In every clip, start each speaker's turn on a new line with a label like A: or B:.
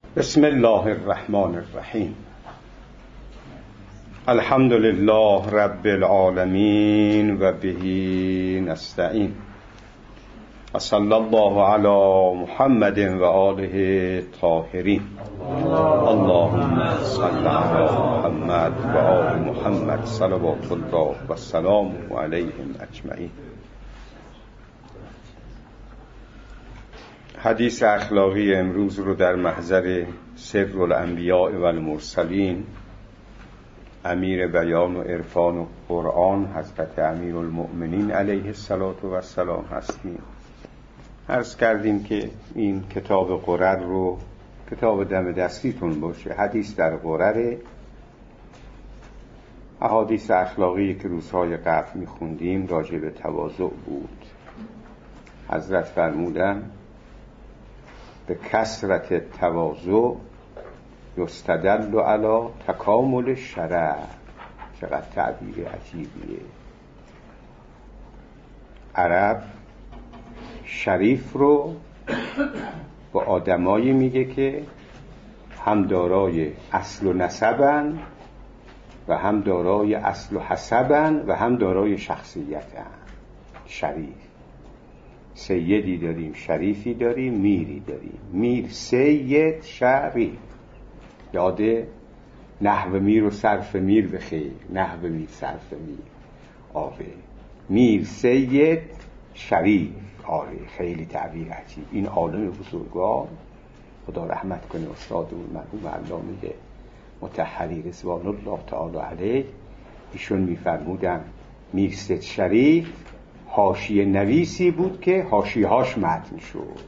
A: بسم الله الرحمن الرحیم. الحمد لله رب العالمین و به نستعین. صلی الله علی محمد و آله طاهرین. اللهم صل علی محمد و آل محمد صلوات الله و سلام علیهم اجمعین. حدیث اخلاقی امروز رو در محضر سر الانبیاء و المرسلین، امیر بیان و عرفان و قرآن حضرت امیر المؤمنین علیه السلام هستیم. عرض کردیم که این کتاب قرر رو، کتاب دم دستیتون باشه، حدیث در قرر، احادیث اخلاقی که روزهای قبل میخوندیم راجع به تواضع بود. حضرت فرمودن به کثرت تواضع یستدل علی تکامل شرع. چقدر تعبیر عجیبیه. عرب شریف رو با آدمایی میگه که هم دارای اصل و نسبن و هم دارای اصل و حسبن و هم دارای شخصیتن. شریف، سیدی داریم، شریفی داریم، میری داریم. میر سید شریف. یاده نحو میر و صرف میر بخیر. نحو میر صرف میر. آره، میر سید شریف. آره، خیلی تعبیر عجیب. این عالم بزرگوار، خدا رحمت کنه، استادمون مرحوم علامه مطهری رضوان الله تعالی علیه، ایشون میفرمودن میر سید شریف حاشیه نویسی بود که حاشیه‌هاش متن شد.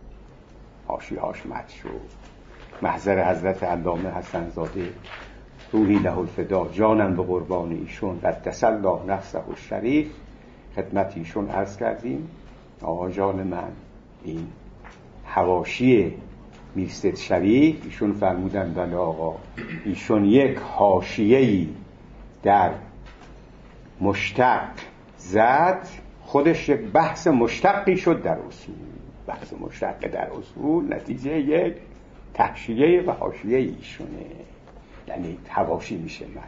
A: محضر حضرت علامه حسن زاده روحی له الفدا، جانم به قربان ایشون، قدس الله نفسه الشریف، خدمت ایشون عرض کردیم. آقا جان من، این حواشی میر سید شریف، ایشون فرمودن بله آقا، ایشون یک حاشیه‌ای در مشتق زد، خودش یک بحث مشتقی شد در اصول. بحث مشتق در اصول نتیجه یک تحشیه و حاشیه ایشونه، یعنی حواشی میشه. من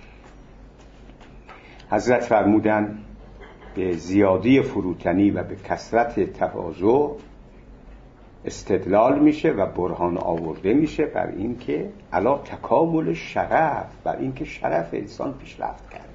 A: حضرت فرمودن به زیادی فروتنی و به کثرت تواضع استدلال میشه و برهان آورده میشه بر این که علا تکامل شرف، بر این که شرف انسان پیشرفت کرده.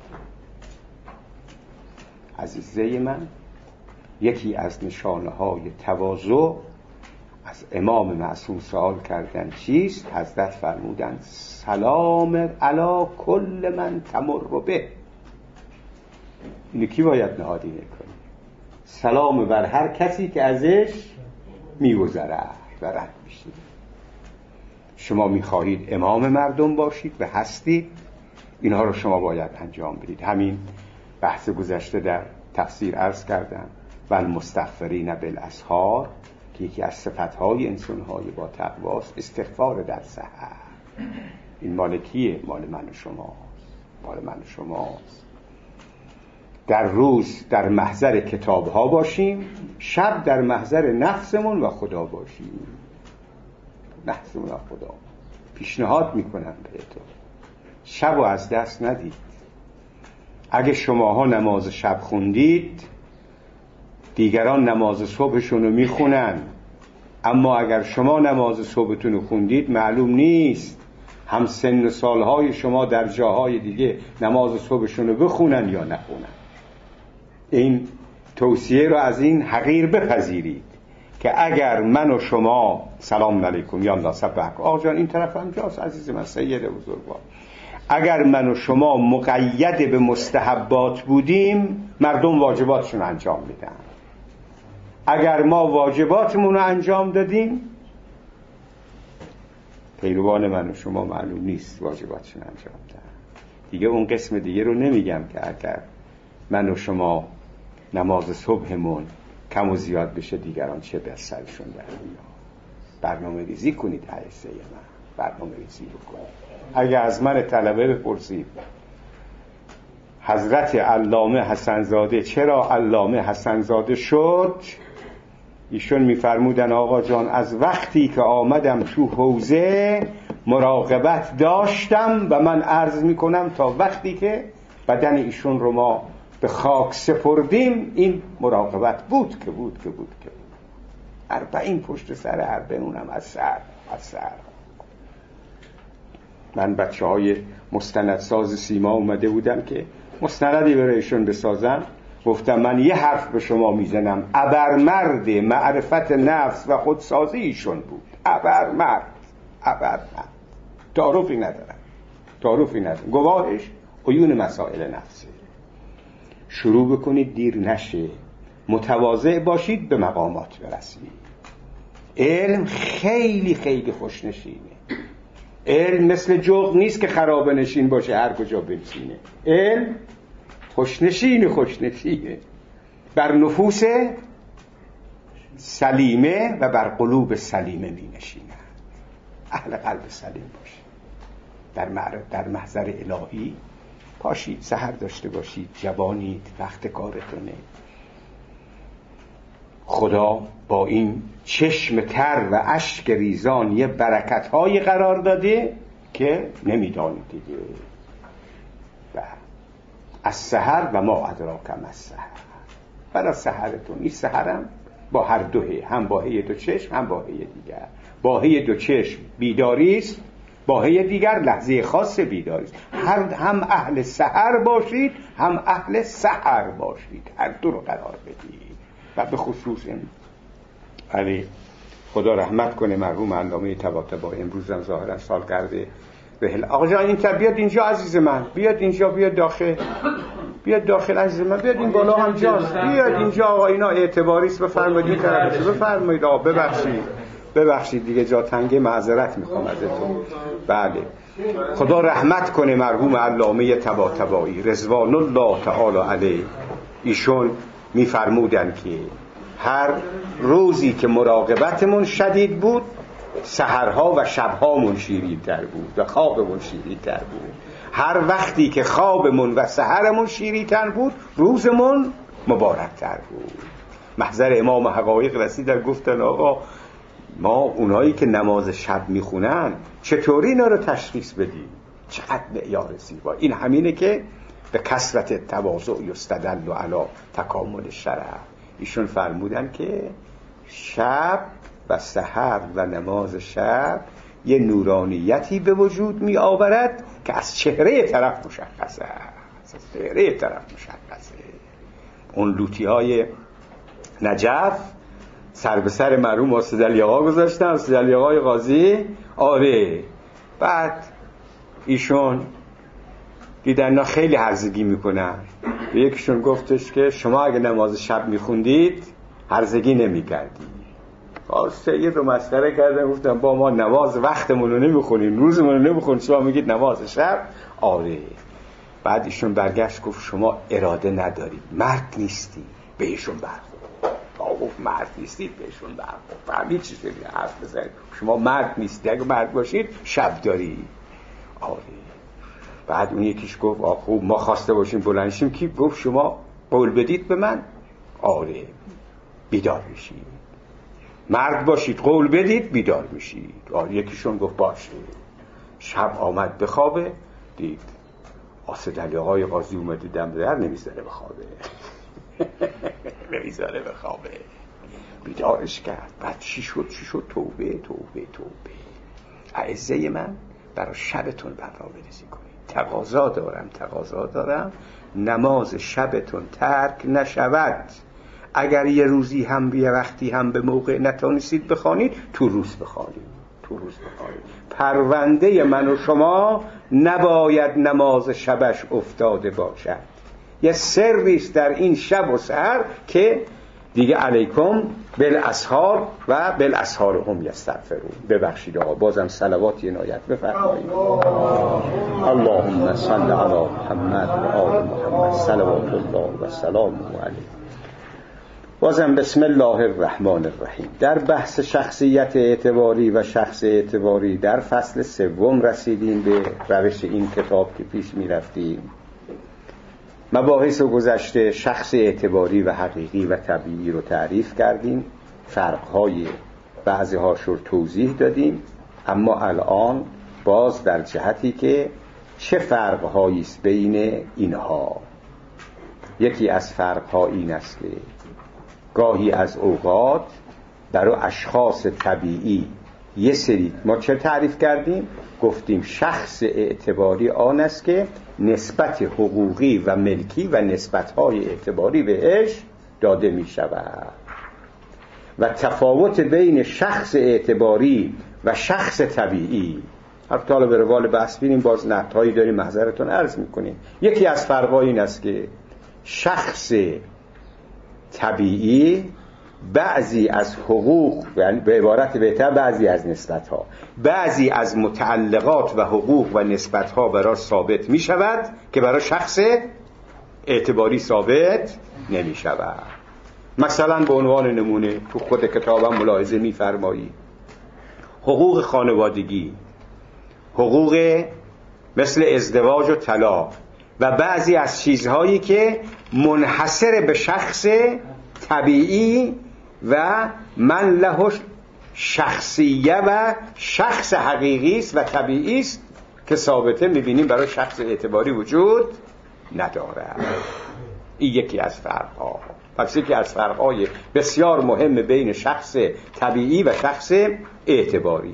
A: عزیزه من، یکی از نشانه های تواضع، از امام معصوم سوال کردن چیست؟ حضرت فرمودن سلام علی کل من تمر به. اینو کی باید نهادینه کنه؟ سلام بر هر کسی که ازش میگذره و رد میشه. شما میخواهید امام مردم باشید و هستید، اینها رو شما باید انجام بدید. همین بحث گذشته در تفسیر عرض کردم و المستغفرین بالاسحار، که یکی از صفتهای انسانهای با تقواست استغفار در سحر. این مال کیه؟ مال من و شماست. در روز در محضر کتابها باشیم، شب در محضر نفسمون و خدا باشیم. نفسمون و خدا. پیشنهاد میکنم بهتون شب و از دست ندید. اگه شماها نماز شب خوندید، دیگران نماز صبحشون رو میخونن، اما اگر شما نماز صبحتون رو خوندید، معلوم نیست هم سن و سالهای شما در جاهای دیگه نماز صبحشون رو بخونن یا نخونن. این توصیه رو از این حقیر بپذیرید که اگر من و شما سلام علیکم یا الله صبحک، آقا جان این طرف هم جاست عزیز من، سید بزرگوار، اگر من و شما مقید به مستحبات بودیم، مردم واجباتشون انجام میدن. اگر ما واجباتمون رو انجام دادیم، پیروان من و شما معلوم نیست واجباتشون انجام دادن. دیگه اون قسم دیگه رو نمیگم که اگر من و شما نماز صبحمون کم و زیاد بشه، دیگران چه بر سرشون در میاد. برنامه ریزی کنید عیسه من، برنامه ریزی بکنید. اگه از من طلبه بپرسید حضرت علامه حسن زاده چرا علامه حسن زاده شد، ایشون میفرمودن آقا جان از وقتی که آمدم تو حوزه مراقبت داشتم و من عرض میکنم تا وقتی که بدن ایشون رو ما به خاک سپردیم این مراقبت بود که بود. 40 پشت سر 40 اونم از سر. من بچه‌های مستندساز سیما اومده بودم که مستندی برایشون بسازم، گفتم من یه حرف به شما میزنم، ابرمرد معرفت نفس و خودسازی ایشون بود. ابرمرد تعارفی ندارم. گواهش عیون مسائل نفسه. شروع بکنید دیر نشه، متواضع باشید به مقامات برسید. علم خیلی خیلی خوشنشینه. علم مثل جغد نیست که خرابه نشین باشه هر کجا بنشینه. علم خوشنشینه بر نفوس سلیمه و بر قلوب سلیمه می نشینه. اهل قلب سلیم باشه، در محضر الهی پاشید، سحر داشته باشید، جوانید، وقت کارتونه. خدا با این چشم تر و اشک ریزان یه برکت‌های قرار داده که نمیدانید دیگه. از سحر و ما ادراک ما السحر. برای سحرتون این سحرم با هر دوه، هم باهی دو چشم هم باهی دیگر. باهی دو چشم بیداری است، باهی دیگر لحظه خاص بیداری است. هم اهل سحر باشید هم اهل سحر باشید، هر دو رو قرار بدید. و به خصوص علی خدا رحمت کنه مرحوم علامه طباطبایی، امروز هم ظاهرا سالگرد رحل. آقا جان این بیاد اینجا عزیز من، بیاد اینجا، بیاد داخل عزیز من، بیاد این بالا هم جاست، بیاد اینجا. آقا اینا اعتباری است، بفرمایید این طرفش، بفرمایید. آقا ببخشید دیگه جا تنگه، معذرت میخوام ازتون. بله خدا رحمت کنه مرحوم علامه طباطبایی رضوان الله تعالی علیه. ایشون میفرمودن که هر روزی که مراقبتمون شدید بود، سحرها و شبهامون شیرین‌تر بود و خوابمون شیرین‌تر بود. هر وقتی که خوابمون و سحرمون شیرین‌تر بود، روزمون مبارک‌تر بود. محضر امام حقایق رسیدن گفتن آقا ما اونایی که نماز شب میخونن چطوری اینا رو تشخیص بدیم؟ چقدر معیار زیبا. این همینه که به کثرت تواضع یستدل علی تکامل شرع. ایشون فرمودن که شب و سحر و نماز شب یه نورانیتی به وجود می آورد که از چهره طرف مشخصه. اون لوتی های نجف سر به سر مرحوم استاد علی آقا گذاشتن، استاد علی آقای قاضی. آره بعد ایشون دیدن اینا خیلی هرزگی میکنن. به یکیشون گفتش که شما اگه نماز شب میخوندید هرزگی نمیکردید. سید رو مسخره کردن، گفتن با ما نماز وقتمون رو نمیخونیم، روزمون رو نمیخونیم، شما میگید نماز شب. آره. بعد ایشون برگشت گفت شما اراده ندارید، مرد نیستی. بهشون برخورد، گفت مرد نیستید، بهشون برخورد. فهمید چی شدی حرف بزنید؟ شما مرد نیستید، اگه مرد باشید شب داری. آره. بعد اون یکیش گفت خوب ما خواسته باشیم بلند شیم. کی گفت شما قول بدید به من؟ آره بیدار میشید. مرد باشید قول بدید بیدار میشید. آره. یکیشون گفت باشه. شب آمد بخوابه، دید آسد علی آقای قاضی اومده دم در نمیذاره بخوابه. بیدارش کرد. بعد چی شد؟ توبه. اعزه من برای شبتون برنامه‌ریزی کنید. تقاضا دارم نماز شبتون ترک نشود. اگر یه روزی هم یه وقتی هم به موقع نتونستید بخوانید، تو روز بخوانید. پرونده من و شما نباید نماز شبش افتاده باشد. یه سریست در این شب و سحر که دیگه علیکم بالاسحار و بالاسحار هم یستغفرون. ببخشید آقا بازم صلوات عنایت بفرمایید. اللهم صل علی محمد و آل محمد صلوات الله و سلامه علیه. بازم بسم الله الرحمن الرحیم. در بحث شخصیت اعتباری و شخص اعتباری در فصل 3 رسیدیم به روش این کتاب که پیش می رفتیم. مباحث گذشته شخص اعتباری و حقیقی و طبیعی رو تعریف کردیم. فرقهای بعضی هاش رو توضیح دادیم، اما الان باز در جهتی که چه فرقهایی است بین اینها. یکی از فرقها این است که گاهی از اوقات برای اشخاص طبیعی یه سری ما چه تعریف کردیم؟ گفتیم شخص اعتباری آن است که نسبت حقوقی و ملکی و نسبت‌های اعتباری بهش داده می شود و تفاوت بین شخص اعتباری و شخص طبیعی. حتی حالا به روال بحث بینیم، باز نقطه‌هایی داریم محضرتون عرض می‌کنیم. یکی از فرق‌ها این است که شخص طبیعی بعضی از حقوق، به عبارت بهتر بعضی از نسبت‌ها، بعضی از متعلقات و حقوق و نسبت‌ها برای ثابت می شود که برای شخص اعتباری ثابت نمی شود. مثلا به عنوان نمونه تو خود کتابم ملاحظه می فرمایی حقوق خانوادگی، حقوق مثل ازدواج و طلاق و بعضی از چیزهایی که منحصر به شخص طبیعی و من له شخصیه و شخص حقیقی است و طبیعی است که ثابته می‌بینیم برای شخص اعتباری وجود ندارد. این یکی از فرق‌ها. پس یکی از فرق‌های بسیار مهم بین شخص طبیعی و شخص اعتباری.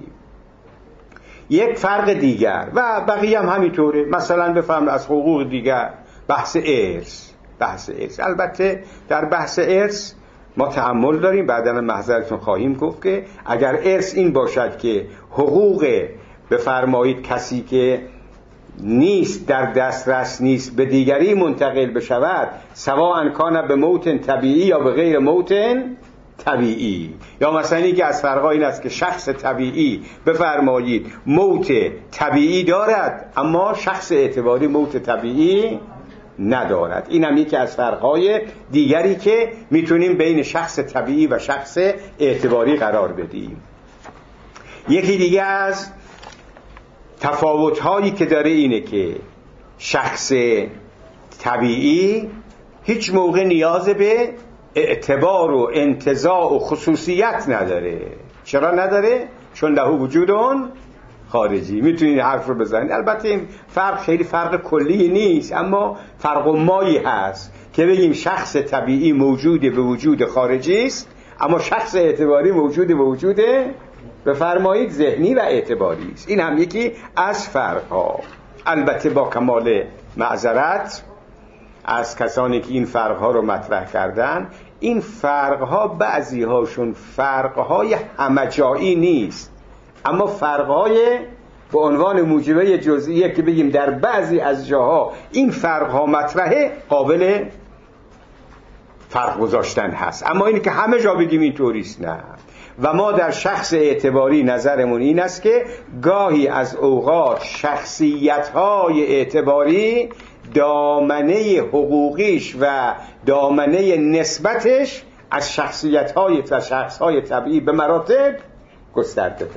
A: یک فرق دیگر و بقیه هم همینطوره، مثلا بفهم از حقوق دیگر بحث ارث. البته در بحث ارث ما تأمل داریم، بعداً محضرتون خواهیم گفت که اگر ارث این باشد که حقوق بفرمایید کسی که نیست در دسترس نیست به دیگری منتقل بشود، سواء کان به موت طبیعی یا به غیر موت طبیعی، یا مثلا این که از فرقا این است که شخص طبیعی بفرمایید موت طبیعی دارد اما شخص اعتباری موت طبیعی ندارد. این هم یکی از فرقهای دیگری که میتونیم بین شخص طبیعی و شخص اعتباری قرار بدیم. یکی دیگه از تفاوت‌هایی که داره اینه که شخص طبیعی هیچ موقع نیاز به اعتبار و انتزاع و خصوصیت نداره. چرا نداره؟ چون له وجودون خارجی. میتونید حرف رو بزنید. البته این فرق خیلی فرق کلی نیست، اما فرق مایی هست که بگیم شخص طبیعی موجود به وجود خارجی است، اما شخص اعتباری موجود به وجود بفرمایید ذهنی و اعتباری است. این هم یکی از فرق‌ها. البته با کمال معذرت از کسانی که این فرق‌ها رو مطرح کردن، این فرق‌ها بعضی هاشون فرق‌های همجایی نیست، اما فرق‌های به عنوان موجبه جزئیه که بگیم در بعضی از جاها این فرق‌ها مطرحه، قابل فرق گذاشتن هست، اما اینی که همه جا بگیم اینطوریست نه. و ما در شخص اعتباری نظرمون این است که گاهی از اوقات شخصیت‌های اعتباری دامنه حقوقیش و دامنه نسبتش از شخصیت‌های و شخص‌های طبیعی به مراتب گسترده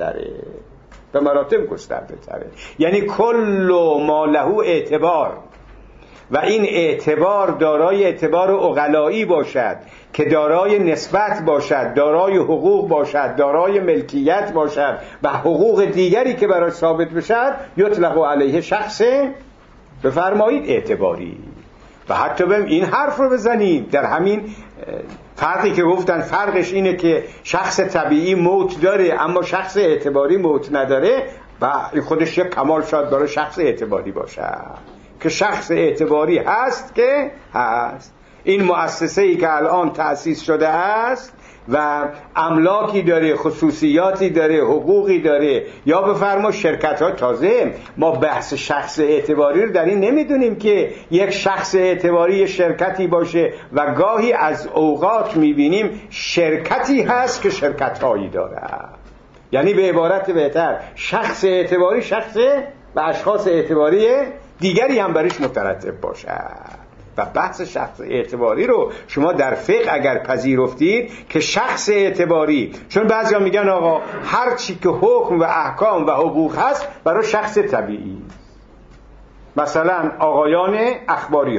A: تره. یعنی کل ما له اعتبار و این اعتبار دارای اعتبار عقلایی باشد که دارای نسبت باشد، دارای حقوق باشد، دارای ملکیت باشد و حقوق دیگری که برای ثابت بشد، یطلق علیه شخص بفرمایید اعتباری. و حتی بهم این حرف رو بزنید در همین فرقی که گفتن فرقش اینه که شخص طبیعی موت داره اما شخص اعتباری موت نداره، و این خودش یک کمال شاید برای شخص اعتباری باشه که شخص اعتباری هست که هست. این مؤسسه‌ای که الان تأسیس شده است و املاکی داره، خصوصیاتی داره، حقوقی داره، یا بفرما شرکت‌ها. تازه ما بحث شخص اعتباری رو در این نمیدونیم که یک شخص اعتباری شرکتی باشه و گاهی از اوقات میبینیم شرکتی هست که شرکت‌هایی داره. یعنی به عبارت بهتر شخص اعتباری شخص و اشخاص اعتباری دیگری هم برش مترتب باشه. و بحث شخص اعتباری رو شما در فقه اگر پذیرفتید که شخص اعتباری، چون بعضیا میگن آقا هر چی که حکم و احکام و حقوق هست برای شخص طبیعی، مثلا آقایان اخباری ها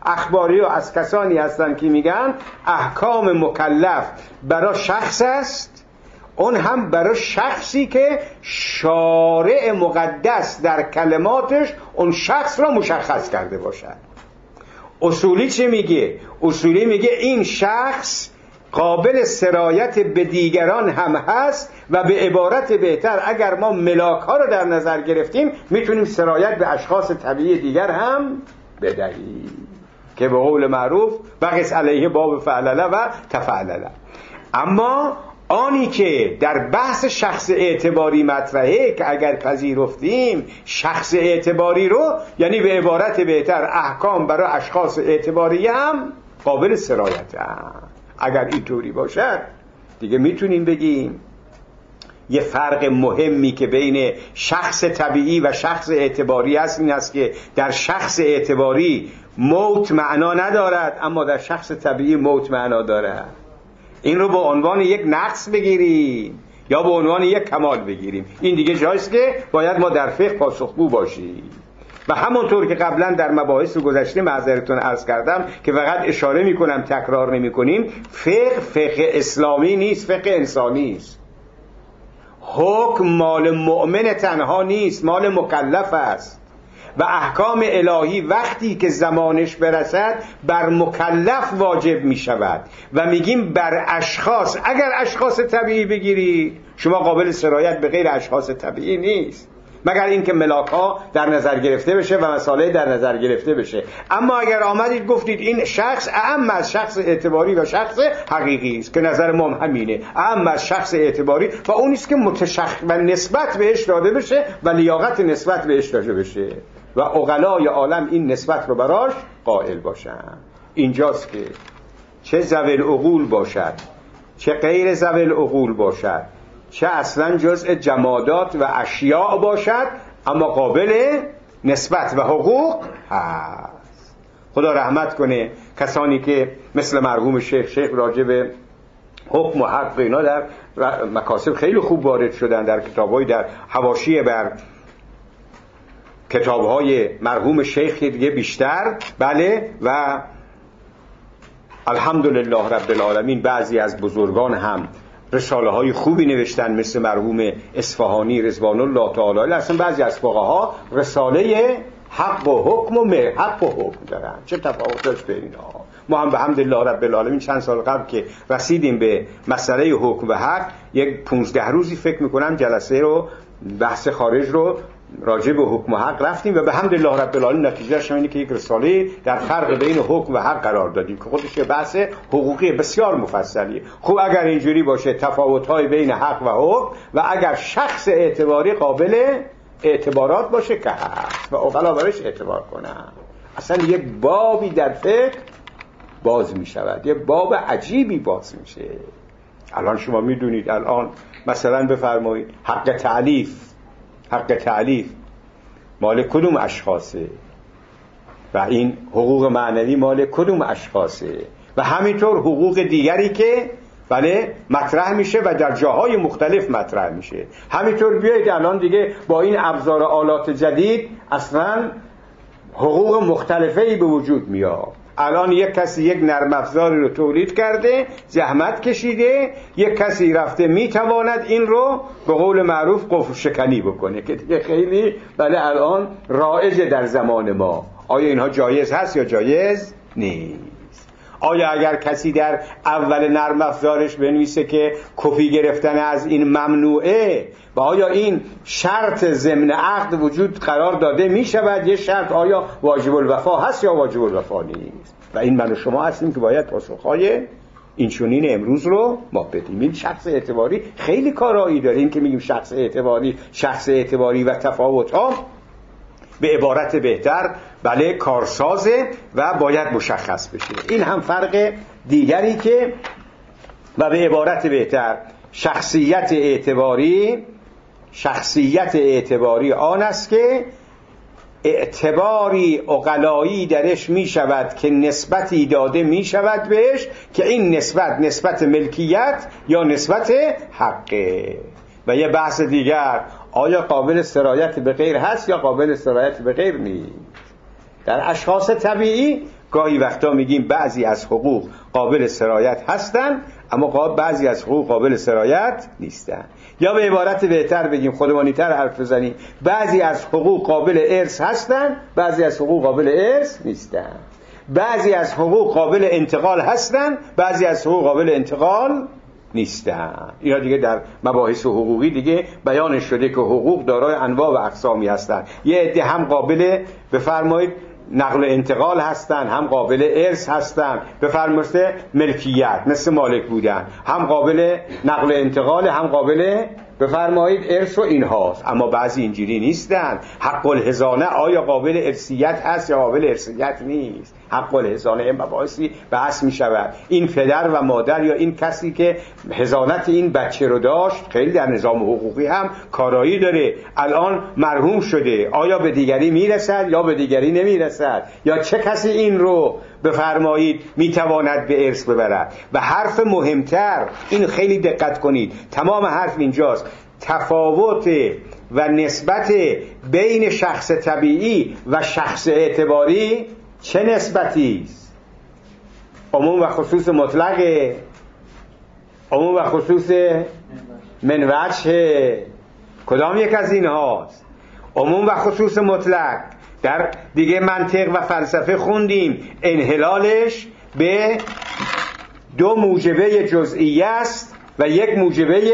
A: اخباری ها از کسانی هستند که میگن احکام مکلف برای شخص است، اون هم برای شخصی که شارع مقدس در کلماتش اون شخص را مشخص کرده باشد. اصولی چه میگه؟ اصولی میگه این شخص قابل سرایت به دیگران هم هست و به عبارت بهتر اگر ما ملاک ها رو در نظر گرفتیم میتونیم سرایت به اشخاص طبیعی دیگر هم بدهیم که به قول معروف بقیس علیه باب فعلله و تفعلله. اما آنی که در بحث شخص اعتباری مطرحه که اگر پذیرفتیم شخص اعتباری رو، یعنی به عبارت بهتر احکام برای اشخاص اعتباری هم قابل سرایت هم. اگر اینطوری باشد دیگه میتونیم بگیم یه فرق مهمی که بین شخص طبیعی و شخص اعتباری هست این است که در شخص اعتباری موت معنا ندارد، اما در شخص طبیعی موت معنا دارد. این رو به عنوان یک نقص بگیریم یا به عنوان یک کمال بگیریم، این دیگه جایست که باید ما در فقه پاسخگو باشیم. و همونطور که قبلا در مباحث گذشته معذرتون عرض کردم که فقط اشاره میکنم تکرار نمیکنیم، فقه اسلامی نیست، فقه انسانی است. حکم مال مؤمن تنها نیست، مال مکلف است و احکام الهی وقتی که زمانش برسد بر مکلف واجب می شود و میگیم بر اشخاص. اگر اشخاص طبیعی بگیرید شما قابل سرایت به غیر اشخاص طبیعی نیست، مگر اینکه ملاک ها در نظر گرفته بشه و مسائل در نظر گرفته بشه. اما اگر آمدید گفتید این شخص اعم از شخص اعتباری و شخص حقیقی است که نظر ما همینه، اعم از شخص اعتباری و اون است که و نسبت بهش داده بشه و لیاقت نسبت بهش داده بشه و عقلای عالم این نسبت رو براش قائل باشن. اینجاست که چه ذوی العقول باشد چه غیر ذوی العقول باشد، چه اصلا جزء جمادات و اشیاء باشد، اما قابل نسبت و حقوق هست. خدا رحمت کنه کسانی که مثل مرحوم شیخ راجع به حکم و حق اینا در مکاسب خیلی خوب وارد شدن، در کتاب‌های در حواشی بر کتاب‌های مرحوم شیخ دیگه بیشتر. بله و الحمدلله رب العالمین بعضی از بزرگان هم رساله های خوبی نوشتن مثل مرحوم اصفهانی رضوان الله تعالی علیه. اصلا بعضی از فقها رساله حق و حکم و حق و حکم دارن. چه تفاوت داشت بین اینها؟ ما هم به حمدالله رب العالمین چند سال قبل که رسیدیم به مسئله حکم و حق، یک 15 روزی فکر میکنم جلسه رو بحث خارج رو راجع به حکم و حق رفتیم و به حمدالله رب العالمین نتیجهش اینه که یک رساله در فرق بین حکم و حق قرار دادیم که خودش یه بحث حقوقی بسیار مفصلیه. خب اگر اینجوری باشه تفاوت‌های بین حق و حکم و اگر شخص اعتباری قابل اعتبارات باشه که هست و عقلا برش اعتبار کنن، اصلا یک بابی در فقه باز می شود، یک باب عجیبی باز میشه. الان شما میدونید الان مثلا بفرمایید حق تعلیف مال کدوم اشخاصه و این حقوق معنوی مال کدوم اشخاصه و همینطور حقوق دیگری که بله مطرح میشه و در جاهای مختلف مطرح میشه. همینطور بیایید الان دیگه با این ابزار آلات جدید اصلا حقوق مختلفی به وجود میاد. الان یک کسی یک نرم افزاری رو تولید کرده، زحمت کشیده، یک کسی رفته میتواند این رو به قول معروف قفل شکنی بکنه که دیگه خیلی بله الان رایجه در زمان ما. آیا اینها جایز هست یا جایز نیست؟ آیا اگر کسی در اول نرم افزارش بنویسه که کپی گرفتن از این ممنوعه و آیا این شرط ضمن عقد وجود قرار داده می شود؟ یه شرط آیا واجب الوفا هست یا واجب الوفا نیست؟ و این من و شما هستیم که باید پاسخهای این چنین امروز رو ما بدیم. این شخص اعتباری خیلی کارایی داره. این که میگیم شخص اعتباری و تفاوت ها به عبارت بهتر بله کارسازه و باید مشخص بشه. این هم فرق دیگری که و به عبارت بهتر شخصیت اعتباری آن است که اعتباری عقلایی درش می شود که نسبتی داده می شود بهش که این نسبت ملکیت یا نسبت حقه. و یه بحث دیگر آیا قابل سرایت به غیر هست یا قابل سرایت به غیر نیست؟ در اشخاص طبیعی گاهی وقتا میگیم بعضی از حقوق قابل سرایت هستن اما بعضی از حقوق قابل سرایت نیستن. یا به عبارت بهتر بگیم، خودمانی‌تر حرف بزنیم، بعضی از حقوق قابل ارث هستن، بعضی از حقوق قابل ارث نیستن. بعضی از حقوق قابل انتقال هستن، بعضی از حقوق قابل انتقال نیستن. اینا دیگه در مباحث حقوقی دیگه بیان شده که حقوق دارای انواع و اقسامی هستن. یه عده هم قابل بفرمایید نقل و انتقال هستن، هم قابل ارث هستن، بفرمایید ملکیت مثل مالک بودن، هم قابل نقل و انتقال، هم قابل بفرمایید ارث و این هاست. اما بعضی اینجوری نیستن. حق الحضانه آیا قابل ارثیت هست یا قابل ارثیت نیست؟ حق الحضانه این مباحثی بحث می شود. این پدر و مادر یا این کسی که حضانت این بچه رو داشت خیلی در نظام حقوقی هم کارایی داره. الان مرحوم شده، آیا به دیگری میرسد یا به دیگری نمیرسد؟ یا چه کسی این رو بفرمایید میتواند به ارث ببرد؟ و حرف مهمتر، این خیلی دقت کنید، تمام حرف اینجاست، تفاوت و نسبت بین شخص طبیعی و شخص اعتباری چه نسبتی است؟ عموم و خصوص مطلقه، عموم و خصوص من وجه، کدام یک از این هاست؟ عموم و خصوص مطلق در دیگه منطق و فلسفه خوندیم، انحلالش به دو موجبه جزئیه است و یک موجبه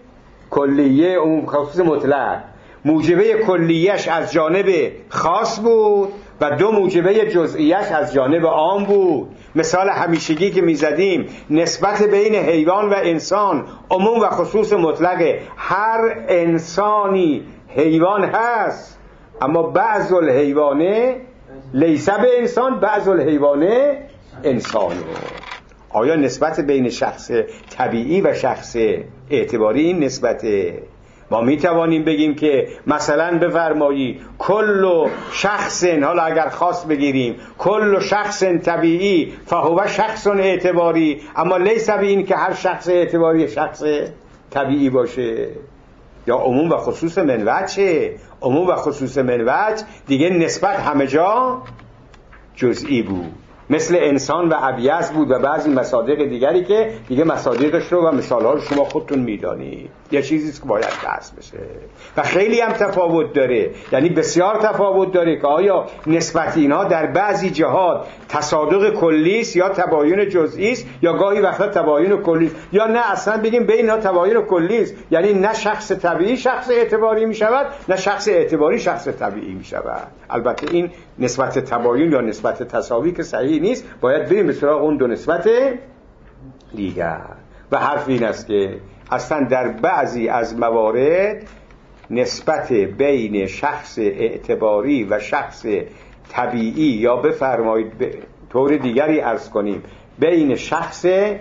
A: کلیه. عموم خصوص مطلق، موجبه کلیهش از جانب خاص بود و دو موجبه جزئیش از جانب عام بود. مثال همیشگی که میزدیم، نسبت بین حیوان و انسان عموم و خصوص مطلقه. هر انسانی حیوان هست اما بعض الحیوانه لیس به انسان، بعض الحیوانه انسانه. آیا نسبت بین شخص طبیعی و شخص اعتباری این نسبته؟ ما می توانیم بگیم که مثلا بفرمایید کل شخص، حالا اگر خاص بگیریم، کل شخص طبیعی فهو شخص اعتباری، اما لیس به این که هر شخص اعتباری شخص طبیعی باشه. یا عموم و خصوص من وجه، عموم و خصوص من وجه دیگه نسبت همه جا جزئی بود، مثل انسان و ابیض بود و بعضی مصادیق دیگری که دیگه مصادیقش رو و مثالها رو شما خودتون میدانید. یه چیزیست که باید بحث بشه و خیلی هم تفاوت داره، یعنی بسیار تفاوت داره که آیا نسبت اینها در بعضی جهات تصادق کلی است یا تباین جزئی است، یا گاهی وقتا تباین کلی است، یا نه اصلا بگیم بین اینا تباین کلی است، یعنی نه شخص طبیعی شخص اعتباری می شود نه شخص اعتباری شخص طبیعی می شود. البته این نسبت تباین یا نسبت تساوی که صحیح نیست، باید بریم به سراغ اون دو نسبت دیگر. و حرف این است که اصلا در بعضی از موارد نسبت بین شخص اعتباری و شخص طبیعی، یا بفرمایید به طور دیگری عرض کنیم بین شخص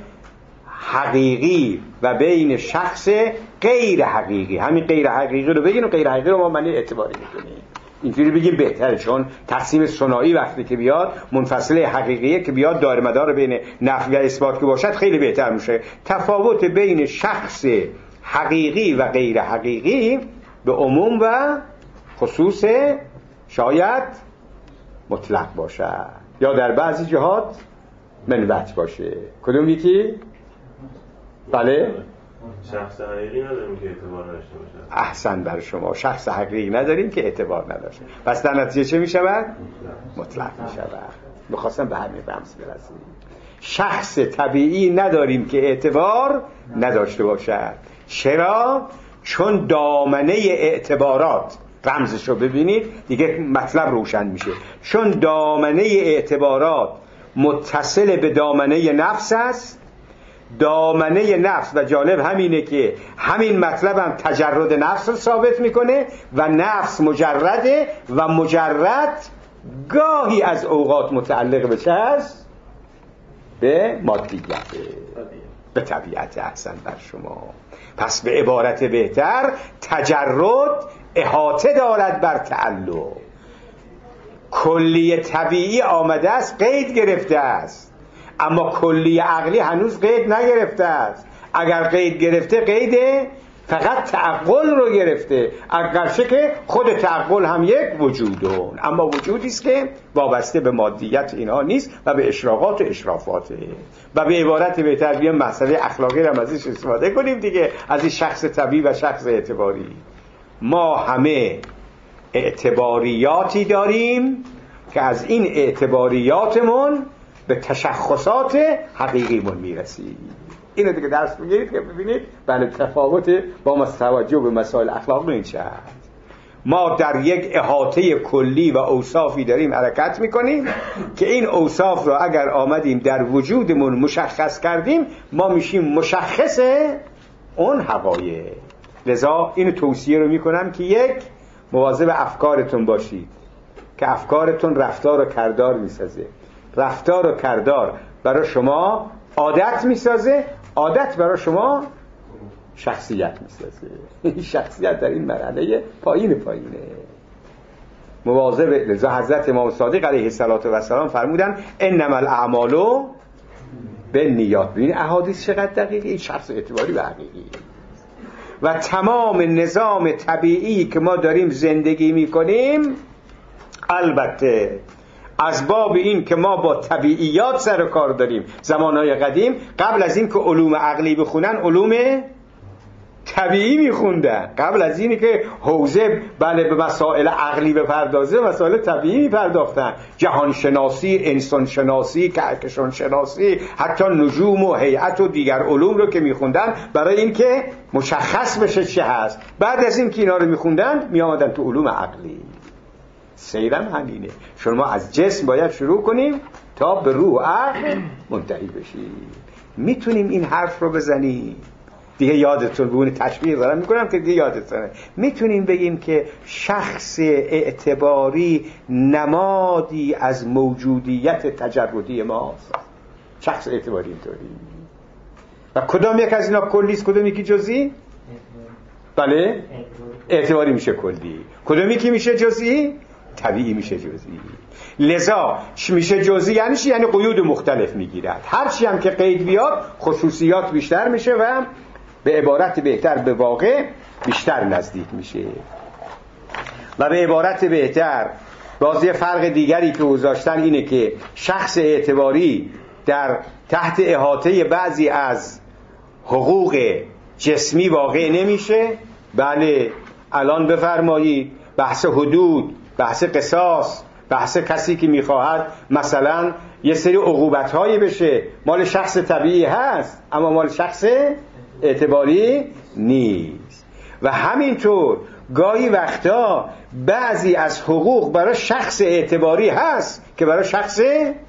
A: حقیقی و بین شخص غیر حقیقی، همین غیر حقیقی رو بگین و غیر حقیقی رو ما معنی اعتباری میکنیم، اینجوری بگیم بهتره، چون تقسیم ثنایی وقتی که بیاد منفصل حقیقیه که بیاد دایره مدار بین نفی و اثبات که باشد خیلی بهتر میشه. تفاوت بین شخص حقیقی و غیر حقیقی به عموم و خصوص شاید مطلق باشد یا در بعضی جهات من وجه باشه. کدوم یکی؟ بله؟
B: شخص حقیقی نداریم که اعتبار نداشته باشه.
A: احسن بر شما، شخص حقیقی نداریم که اعتبار نداشته. پس در نتیجه چه می شود؟ مطلق می شود. میخواستم به همین رمز برسیم. شخص طبیعی نداریم که اعتبار نداشته باشد. چرا؟ چون دامنه اعتبارات، رمزش رو ببینید دیگه مطلب روشن میشه، چون دامنه اعتبارات متصل به دامنه نفس است. دامنه نفس و جالب همینه که همین مطلب هم تجرد نفس رو ثابت میکنه و نفس مجرده و مجرد گاهی از اوقات متعلق به چه است؟ به مادیت، به طبیعت. احسن بر شما. پس به عبارت بهتر تجرد احاطه دارد بر تعلق. کلی طبیعی آمده است قید گرفته است، اما کلی عقلی هنوز قید نگرفته است. اگر قید گرفته قید فقط تعقل رو گرفته، اگرچه که خود تعقل هم یک وجودون، اما وجودی است که وابسته به مادیت اینها نیست و به اشراقات و اشرافاته. و به عبارت بهتر بیام مسئله اخلاقی رو ازش استفاده کنیم دیگه، از این شخص طبیعی و شخص اعتباری. ما همه اعتباریاتی داریم که از این اعتباریاتمون به تشخصات حقیقیمون میرسیم. اینو دیگه درس بگیرید که ببینید بله تفاوت با توجه به مسائل اخلاقی این چه هست. ما در یک احاطه کلی و اوصافی داریم حرکت میکنیم که این اوصاف رو اگر آمدیم در وجودمون مشخص کردیم ما میشیم مشخص اون حقایق. لذا اینو توصیه رو میکنم که یک، مواظب افکارتون باشید که افکارتون رفتار و کردار میسازه، رفتار و کردار برای شما عادت میسازه، عادت برای شما شخصیت میسازه. این شخصیت در این مرحله پایینه. مواظب. لذا حضرت امام صادق علیه السلام فرمودن انما الاعمال بالنیات. ببین احادیث چقدر دقیقه، این شخص اعتباری و حقیقی. و تمام نظام طبیعی که ما داریم زندگی میکنیم البته از باب این که ما با طبیعیات سر و کار داریم. زمانهای قدیم قبل از این که علوم عقلی بخونن علوم طبیعی میخوندن، قبل از اینی که حوزه بله به مسائل عقلی بپردازه مسائل طبیعی میپرداختن. جهان شناسی، انسان شناسی، کهکشان شناسی، حتی نجوم و هیئت و دیگر علوم رو که میخوندن برای این که مشخص بشه چه هست. بعد از این که اینا رو میخوندن میامدن تو علوم عقلی. سیرم همینه. شما از جسم باید شروع کنیم تا به روح و عقل منتهی بشیم. میتونیم این حرف رو بزنیم دیگه، یادتون بونه تشبیه دارم میکنم که دیگه یادتونه. میتونیم بگیم که شخص اعتباری نمادی از موجودیت تجردی ماست. شخص اعتباری اینطوری. و کدام یک از اینا کلیست، کدام یکی جزئی؟ بله اعتباری میشه کلی. کدام یکی میشه جزئی؟ طبیعی میشه جزئی. لذا میشه جزئی یعنی چی؟ یعنی قیود مختلف میگیرد. هرچی هم که قید بیاد خصوصیات بیشتر میشه و به عبارت بهتر به واقع بیشتر نزدیک میشه. و به عبارت بهتر بازی فرق دیگری که گذاشتن اینه که شخص اعتباری در تحت احاطه بعضی از حقوق جسمی واقع نمیشه. بله الان بفرمایید بحث حدود، بحث قصاص، بحث کسی که میخواهد مثلا یه سری عقوبت‌هایی بشه مال شخص طبیعی هست اما مال شخص اعتباری نیست. و همینطور گاهی وقتا بعضی از حقوق برای شخص اعتباری هست که برای شخص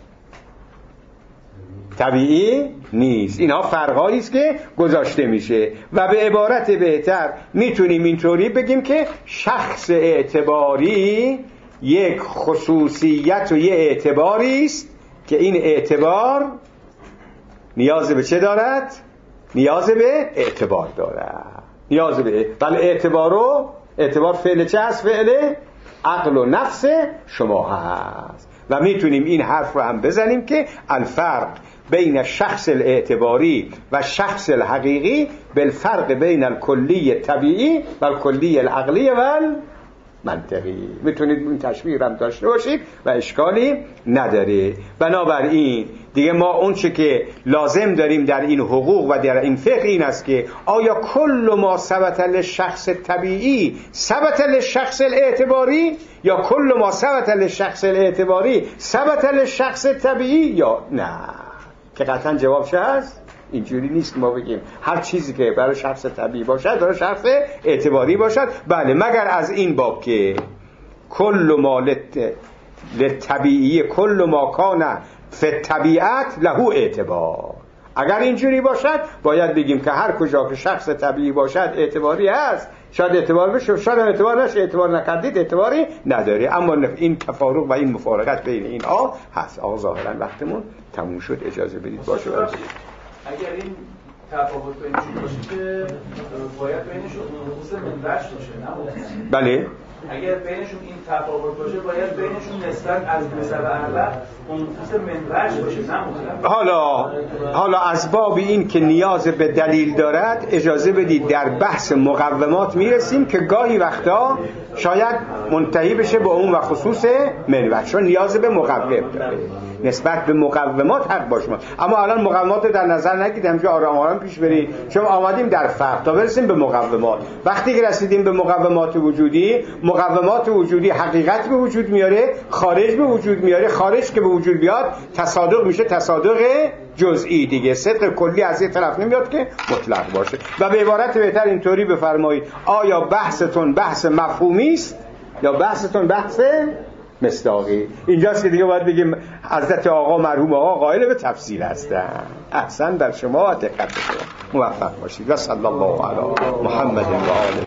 A: طبیعی نیست. اینها فرقایی است که گذاشته میشه. و به عبارت بهتر میتونیم اینطوری بگیم که شخص اعتباری یک خصوصیت و یک اعتباری است که این اعتبار نیاز به چه دارد؟ نیاز به اعتبار دارد. نیاز به بله اعتبار فعل چه هست؟ فعل عقل و نفس شما هست. و میتونیم این حرف رو هم بزنیم که الفرق بین شخص الاعتباری و شخص الحقیقی بالفرق بین الکلی طبیعی و الکلی العقلی و منطقی. میتونید این تشبیه هم داشته باشید و اشکالی نداره. بنابراین دیگه ما اون چه که لازم داریم در این حقوق و در این فقه این است که آیا کل ما ثبت للشخص طبیعی ثبت للشخص الاعتباری یا کل ما ثبت للشخص الاعتباری ثبت للشخص طبیعی یا نه؟ که قطعا جواب چه هست؟ اینجوری نیست که ما بگیم هر چیزی که برای شخص طبیعی باشد برای شخص اعتباری باشد. بله مگر از این باب که کل ما للطبیعی کل ما کان فی الطبیعت له اعتبار. اگر اینجوری باشد باید بگیم که هر کجا که شخص طبیعی باشد اعتباری هست. شاید اعتبار بشه، شاید اعتبار نشه. اعتبار نکردید اعتباری نداره. اما این تفارق و این مفارقت بین اینها هست. آقا ظاهرا وقتمون تموم شد، اجازه بدید باشه.
C: اگر این تفاوت بینشون باشه که باید بینشون نقص منبعش باشه نه؟
A: بله
C: اگر بینشون این تفاوت باشه باید بینشون نسبت از نسب اول منفوس منرج باشه، نه مطلق.
A: حالا از باب این که نیاز به دلیل دارد اجازه بدید در بحث مقومات میرسیم که گاهی وقتا شاید منتهی بشه با اون و خصوص منوج، چون نیاز به مقوم داره. نسبت به مقومات حق باشیم، اما الان مقومات رو در نظر نگیرید، همینجا آرام آرام پیش برید، چون آمدیم در فرق تا برسیم به مقومات. وقتی که رسیدیم به مقومات وجودی حقیقت به وجود میاره، خارج به وجود میاره. خارج که به وجود بیاد تصادق میشه تصادق جزئی دیگه، صدق کلی از یه طرف نمیاد که مطلق باشه. و به عبارت بهتر اینطوری بفرمایید، آیا بحثتون بحث مفهومی است یا بحثتون بحث مصداقی؟ اینجاست که دیگه باید بگیم حضرت آقا مرحوم آقا قائل به تفسیر هستن. احسن در شما، دقت بکنید، موفق باشید و صلی الله علی محمد و آله.